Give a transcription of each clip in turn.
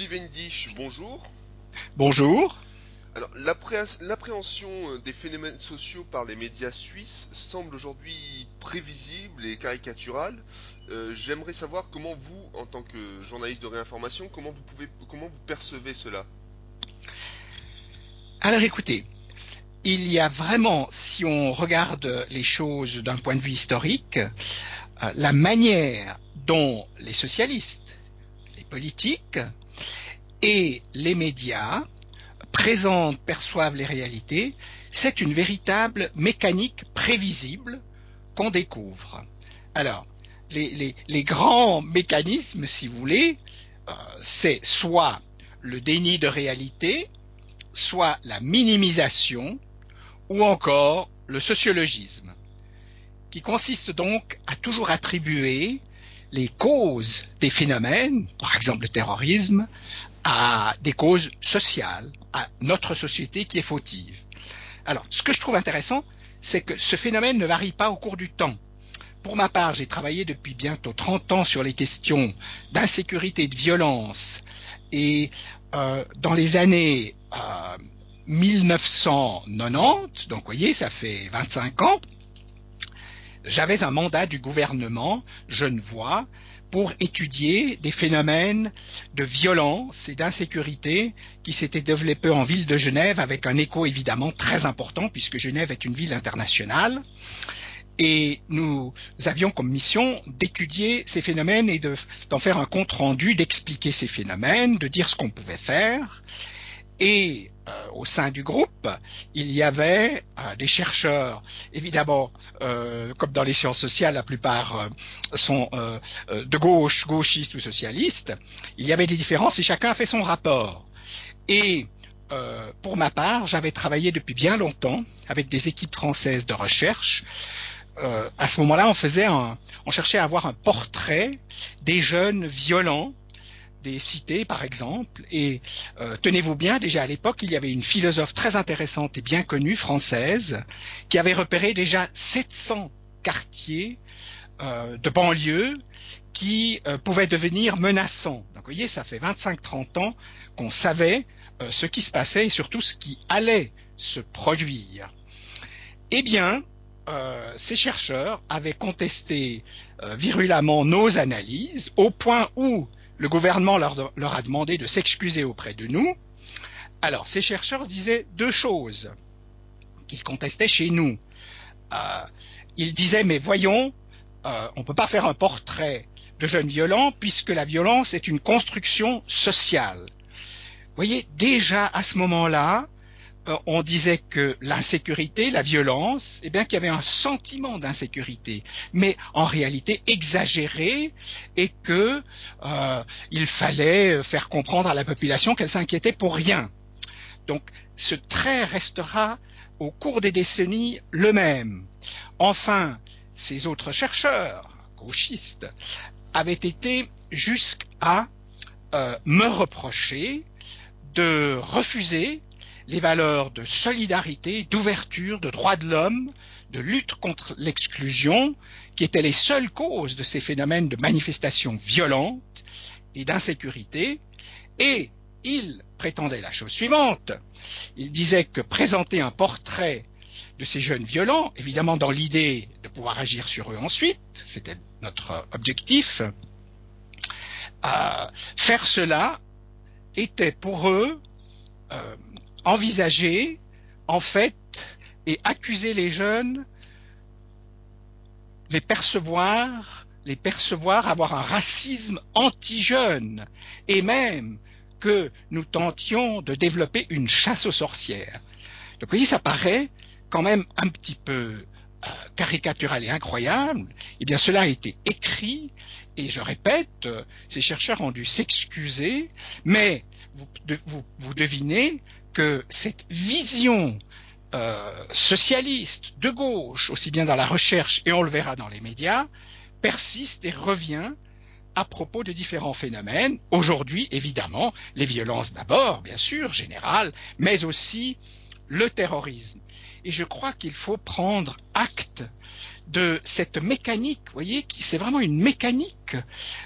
Cavendish, bonjour. Bonjour. Alors, l'appréhension des phénomènes sociaux par les médias suisses semble aujourd'hui prévisible et caricaturale. J'aimerais savoir comment vous, en tant que journaliste de réinformation, comment vous percevez cela? Alors écoutez, il y a vraiment, si on regarde les choses d'un point de vue historique, la manière dont les socialistes, les politiques et les médias présentent, perçoivent les réalités, c'est une véritable mécanique prévisible qu'on découvre. Alors, les grands mécanismes, si vous voulez, c'est soit le déni de réalité, soit la minimisation, ou encore le sociologisme, qui consiste donc à toujours attribuer les causes des phénomènes, par exemple le terrorisme, à des causes sociales, à notre société qui est fautive. Alors, ce que je trouve intéressant, c'est que ce phénomène ne varie pas au cours du temps. Pour ma part, j'ai travaillé depuis bientôt 30 ans sur les questions d'insécurité et de violence. Et dans les années 1990, donc vous voyez, ça fait 25 ans, j'avais un mandat du gouvernement genevois pour étudier des phénomènes de violence et d'insécurité qui s'étaient développés en ville de Genève avec un écho évidemment très important puisque Genève est une ville internationale. Et nous avions comme mission d'étudier ces phénomènes et d'en faire un compte-rendu, d'expliquer ces phénomènes, de dire ce qu'on pouvait faire. Et au sein du groupe, il y avait des chercheurs, évidemment, comme dans les sciences sociales, la plupart sont de gauche, gauchistes ou socialistes. Il y avait des différences et chacun a fait son rapport. Et pour ma part, j'avais travaillé depuis bien longtemps avec des équipes françaises de recherche. À ce moment-là, on cherchait à avoir un portrait des jeunes violents des cités, par exemple. Et tenez-vous bien, déjà à l'époque, il y avait une philosophe très intéressante et bien connue, française, qui avait repéré déjà 700 quartiers de banlieue qui pouvaient devenir menaçants. Donc vous voyez, ça fait 25-30 ans qu'on savait ce qui se passait et surtout ce qui allait se produire. Eh bien, ces chercheurs avaient contesté virulemment nos analyses au point où le gouvernement leur a demandé de s'excuser auprès de nous. Alors, ces chercheurs disaient deux choses qu'ils contestaient chez nous. Euh, ils disaient, mais voyons, on ne peut pas faire un portrait de jeunes violents puisque la violence est une construction sociale. Vous voyez, déjà à ce moment-là, on disait que l'insécurité, la violence, eh bien qu'il y avait un sentiment d'insécurité, mais en réalité exagéré, et que il fallait faire comprendre à la population qu'elle s'inquiétait pour rien. Donc ce trait restera au cours des décennies le même. Enfin, ces autres chercheurs gauchistes avaient été jusqu'à me reprocher de refuser les valeurs de solidarité, d'ouverture, de droits de l'homme, de lutte contre l'exclusion, qui étaient les seules causes de ces phénomènes de manifestations violentes et d'insécurité. Et il prétendait la chose suivante. Il disait que présenter un portrait de ces jeunes violents, évidemment dans l'idée de pouvoir agir sur eux ensuite, c'était notre objectif, faire cela était pour eux envisager, en fait, et accuser les jeunes, les percevoir avoir un racisme anti-jeune, et même que nous tentions de développer une chasse aux sorcières. Donc vous voyez, ça paraît quand même un petit peu caricatural et incroyable. Eh bien, cela a été écrit, et je répète, ces chercheurs ont dû s'excuser, mais vous devinez que cette vision socialiste de gauche, aussi bien dans la recherche et on le verra dans les médias, persiste et revient à propos de différents phénomènes. Aujourd'hui, évidemment, les violences d'abord, bien sûr, générales, mais aussi le terrorisme. Et je crois qu'il faut prendre acte de cette mécanique, vous voyez, c'est vraiment une mécanique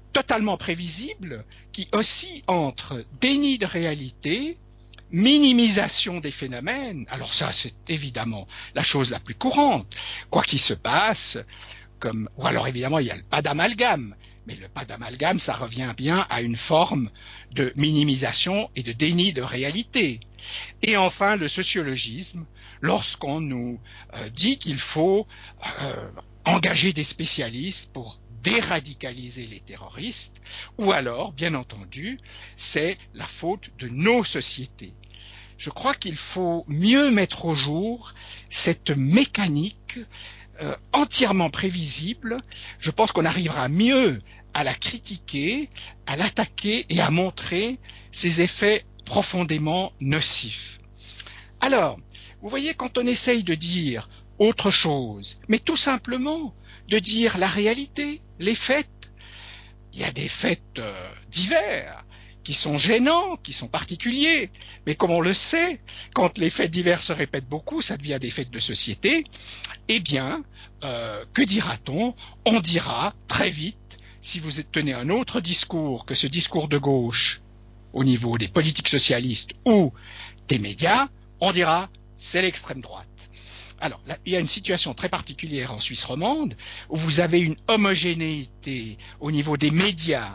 totalement prévisible qui oscille entre déni de réalité, minimisation des phénomènes. Alors ça, c'est évidemment la chose la plus courante. Quoi qu'il se passe, ou alors évidemment, il y a le pas d'amalgame. Mais le pas d'amalgame, ça revient bien à une forme de minimisation et de déni de réalité. Et enfin, le sociologisme, lorsqu'on nous dit qu'il faut engager des spécialistes pour déradicaliser les terroristes, ou alors, bien entendu, c'est la faute de nos sociétés. Je crois qu'il faut mieux mettre au jour cette mécanique entièrement prévisible. Je pense qu'on arrivera mieux à la critiquer, à l'attaquer et à montrer ses effets profondément nocifs. Alors, vous voyez, quand on essaye de dire autre chose, mais tout simplement de dire la réalité, les faits, il y a des faits divers qui sont gênants, qui sont particuliers, mais comme on le sait, quand les faits divers se répètent beaucoup, ça devient des faits de société, eh bien, que dira-t-on? On dira très vite, si vous tenez un autre discours que ce discours de gauche au niveau des politiques socialistes ou des médias, on dira c'est l'extrême droite. Alors, là, il y a une situation très particulière en Suisse romande où vous avez une homogénéité au niveau des médias.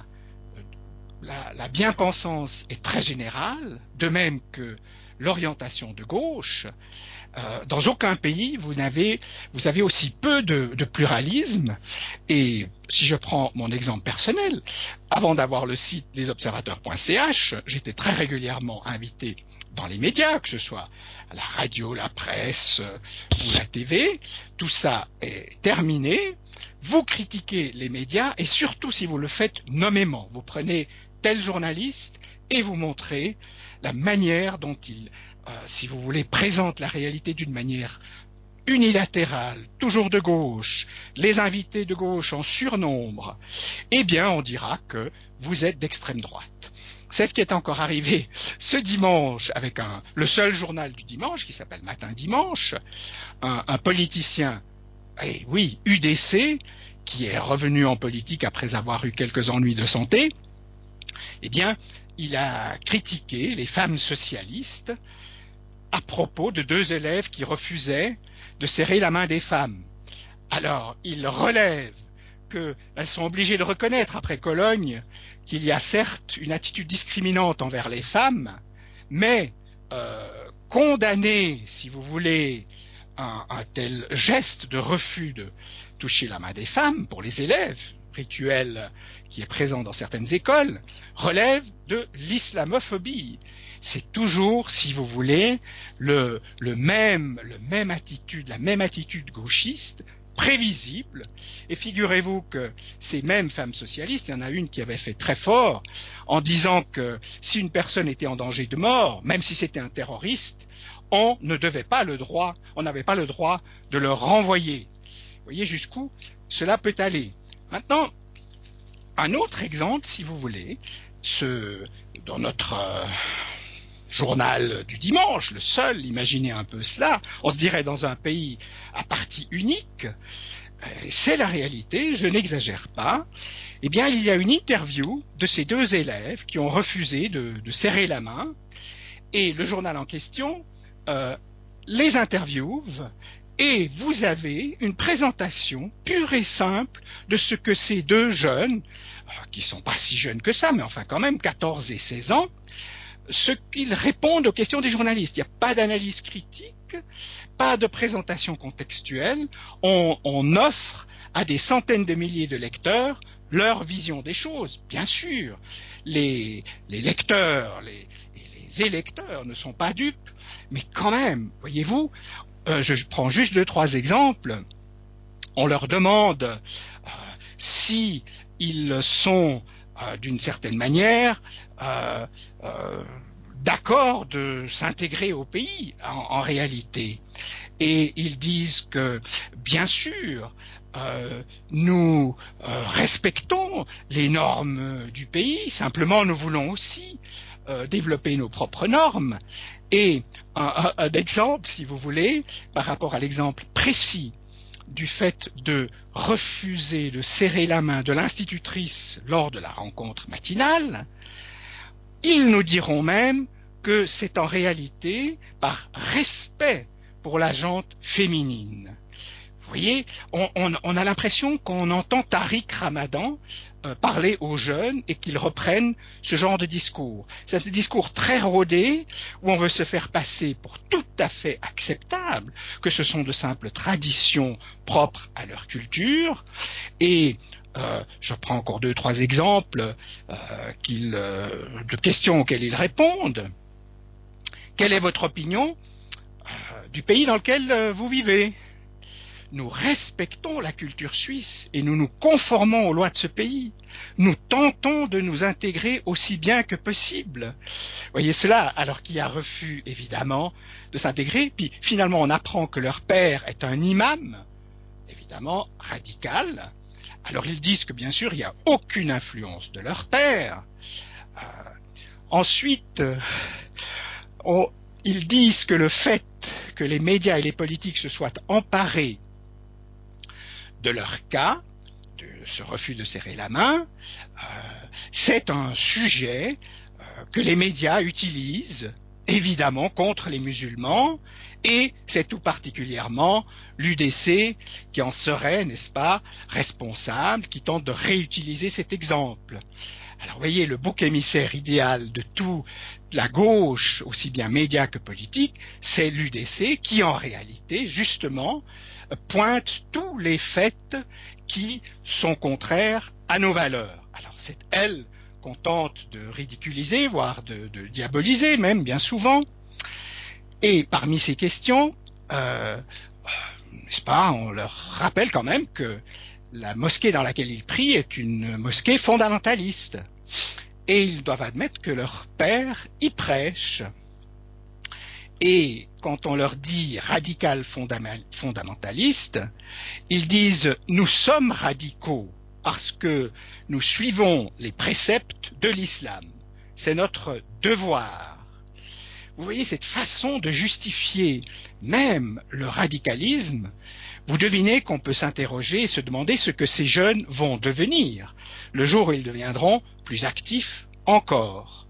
La bien-pensance est très générale, de même que l'orientation de gauche. Dans aucun pays, vous avez aussi peu de pluralisme. Et si je prends mon exemple personnel, avant d'avoir le site lesobservateurs.ch, j'étais très régulièrement invité dans les médias, que ce soit à la radio, la presse ou la TV. Tout ça est terminé. Vous critiquez les médias et surtout si vous le faites nommément. Vous prenez tel journaliste et vous montrez la manière dont il si vous voulez, présente la réalité d'une manière unilatérale, toujours de gauche, les invités de gauche en surnombre, eh bien on dira que vous êtes d'extrême droite. C'est ce qui est encore arrivé ce dimanche avec le seul journal du dimanche qui s'appelle Matin Dimanche, un politicien, oui, UDC, qui est revenu en politique après avoir eu quelques ennuis de santé, eh bien il a critiqué les femmes socialistes à propos de 2 élèves qui refusaient de serrer la main des femmes. Alors, il relève qu'elles sont obligées de reconnaître, après Cologne, qu'il y a certes une attitude discriminante envers les femmes, mais condamner, si vous voulez, un tel geste de refus de toucher la main des femmes pour les élèves, rituel qui est présent dans certaines écoles, relève de l'islamophobie. C'est toujours, si vous voulez, la même attitude gauchiste, prévisible. Et figurez-vous que ces mêmes femmes socialistes, il y en a une qui avait fait très fort en disant que si une personne était en danger de mort, même si c'était un terroriste, on n'avait pas le droit de le renvoyer. Vous voyez jusqu'où cela peut aller. Maintenant, un autre exemple, si vous voulez, dans notre journal du dimanche, le seul, imaginez un peu cela, on se dirait dans un pays à parti unique, c'est la réalité, je n'exagère pas, eh bien il y a une interview de ces 2 élèves qui ont refusé de serrer la main, et le journal en question les interviewe, et vous avez une présentation pure et simple de ce que ces 2 jeunes, qui sont pas si jeunes que ça, mais enfin quand même 14 et 16 ans, ce qu'ils répondent aux questions des journalistes. Il n'y a pas d'analyse critique, pas de présentation contextuelle. On offre à des centaines de milliers de lecteurs leur vision des choses. Bien sûr, les lecteurs et les électeurs ne sont pas dupes, mais quand même, voyez-vous, je prends juste 2-3 exemples. On leur demande si ils sont d'une certaine manière d'accord de s'intégrer au pays en réalité. Et ils disent que, bien sûr, nous respectons les normes du pays, simplement nous voulons aussi développer nos propres normes. Et un exemple, si vous voulez, par rapport à l'exemple précis du fait de refuser de serrer la main de l'institutrice lors de la rencontre matinale, ils nous diront même que c'est en réalité par respect pour la gente féminine. Vous voyez, on a l'impression qu'on entend Tariq Ramadan parler aux jeunes et qu'ils reprennent ce genre de discours. C'est un discours très rodé où on veut se faire passer pour tout à fait acceptable, que ce sont de simples traditions propres à leur culture. Et je prends encore 2-3 exemples de questions auxquelles ils répondent. Quelle est votre opinion du pays dans lequel vous vivez ? Nous respectons la culture suisse et nous nous conformons aux lois de ce pays. Nous tentons de nous intégrer aussi bien que possible. Voyez cela, alors qu'il y a refus, évidemment, de s'intégrer. Puis finalement, on apprend que leur père est un imam, évidemment radical. Alors ils disent que bien sûr, il n'y a aucune influence de leur père. Ensuite, ils disent que le fait que les médias et les politiques se soient emparés de leur cas, de ce refus de serrer la main, c'est un sujet que les médias utilisent évidemment contre les musulmans, et c'est tout particulièrement l'UDC qui en serait, n'est-ce pas, responsable, qui tente de réutiliser cet exemple. Alors vous voyez, le bouc émissaire idéal de toute la gauche, aussi bien médias que politique, c'est l'UDC qui en réalité, justement, pointe tous les faits qui sont contraires à nos valeurs. Alors c'est elle qu'on tente de ridiculiser, voire de diaboliser même, bien souvent. Et parmi ces questions, n'est-ce pas, on leur rappelle quand même que la mosquée dans laquelle ils prient est une mosquée fondamentaliste. Et ils doivent admettre que leur père y prêche. Et quand on leur dit radical fondamentaliste, ils disent nous sommes radicaux parce que nous suivons les préceptes de l'islam. C'est notre devoir. Vous voyez cette façon de justifier même le radicalisme. Vous devinez qu'on peut s'interroger et se demander ce que ces jeunes vont devenir, le jour où ils deviendront plus actifs encore.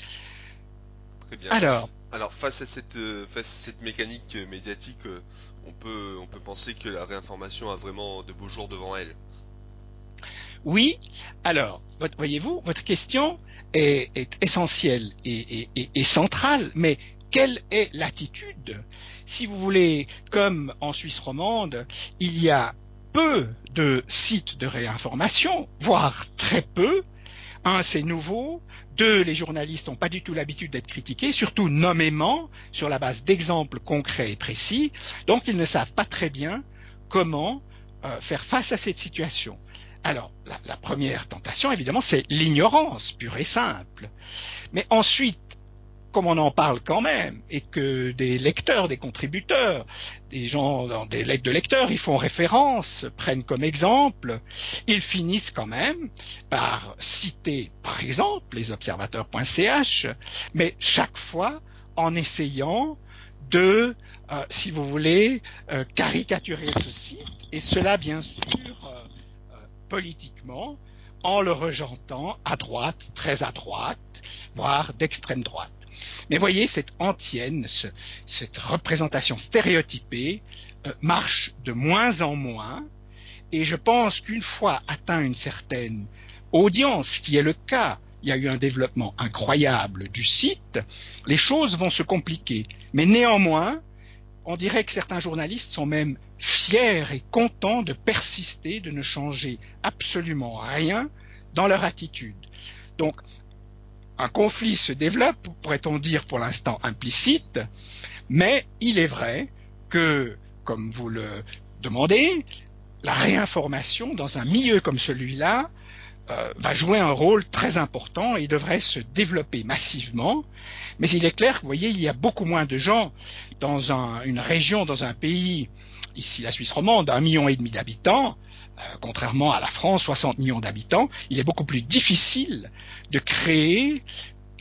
Très bien. Alors face à cette mécanique médiatique, on peut penser que la réinformation a vraiment de beaux jours devant elle. Oui, alors, voyez-vous, votre question est essentielle et centrale, mais quelle est l'attitude ? Si vous voulez, comme en Suisse romande, il y a peu de sites de réinformation, voire très peu. Un, c'est nouveau. Deux, les journalistes n'ont pas du tout l'habitude d'être critiqués, surtout nommément, sur la base d'exemples concrets et précis. Donc, ils ne savent pas très bien comment faire face à cette situation. Alors, la première tentation, évidemment, c'est l'ignorance pure et simple. Mais ensuite, comme on en parle quand même, et que des lecteurs, des contributeurs, des gens dans des lettres de lecteurs, ils font référence, prennent comme exemple, ils finissent quand même par citer, par exemple, lesobservateurs.ch, mais chaque fois en essayant de, si vous voulez, caricaturer ce site, et cela bien sûr politiquement, en le rejetant à droite, très à droite, voire d'extrême droite. Mais voyez, cette antienne, cette représentation stéréotypée marche de moins en moins, et je pense qu'une fois atteint une certaine audience, ce qui est le cas, il y a eu un développement incroyable du site, les choses vont se compliquer. Mais néanmoins, on dirait que certains journalistes sont même fiers et contents de persister, de ne changer absolument rien dans leur attitude. Donc, un conflit se développe, pourrait-on dire pour l'instant implicite, mais il est vrai que, comme vous le demandez, la réinformation dans un milieu comme celui-là va jouer un rôle très important et devrait se développer massivement. Mais il est clair que, vous voyez, il y a beaucoup moins de gens dans une région, dans un pays, ici la Suisse romande, 1,5 million d'habitants, contrairement à la France, 60 millions d'habitants, il est beaucoup plus difficile de créer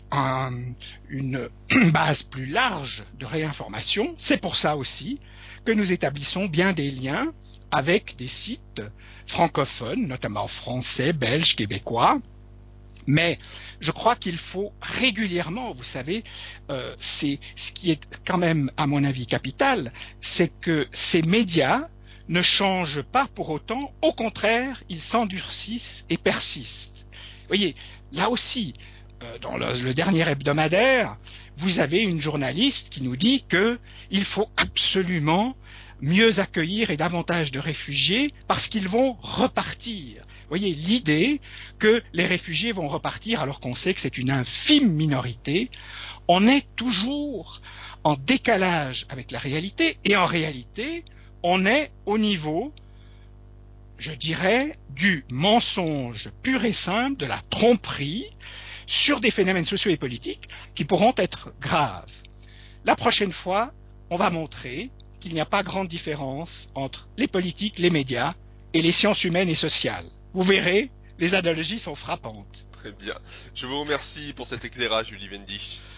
une base plus large de réinformation. C'est pour ça aussi que nous établissons bien des liens avec des sites francophones, notamment français, belges, québécois. Mais je crois qu'il faut régulièrement, vous savez, c'est ce qui est quand même, à mon avis, capital, c'est que ces médias ne changent pas pour autant, au contraire, ils s'endurcissent et persistent. Vous voyez, là aussi, dans le dernier hebdomadaire, vous avez une journaliste qui nous dit qu'il faut absolument mieux accueillir et davantage de réfugiés parce qu'ils vont repartir. Vous voyez, l'idée que les réfugiés vont repartir alors qu'on sait que c'est une infime minorité, on est toujours en décalage avec la réalité et en réalité, on est au niveau, je dirais, du mensonge pur et simple, de la tromperie sur des phénomènes sociaux et politiques qui pourront être graves. La prochaine fois, on va montrer qu'il n'y a pas grande différence entre les politiques, les médias et les sciences humaines et sociales. Vous verrez, les analogies sont frappantes. Très bien. Je vous remercie pour cet éclairage, Julie Vendy.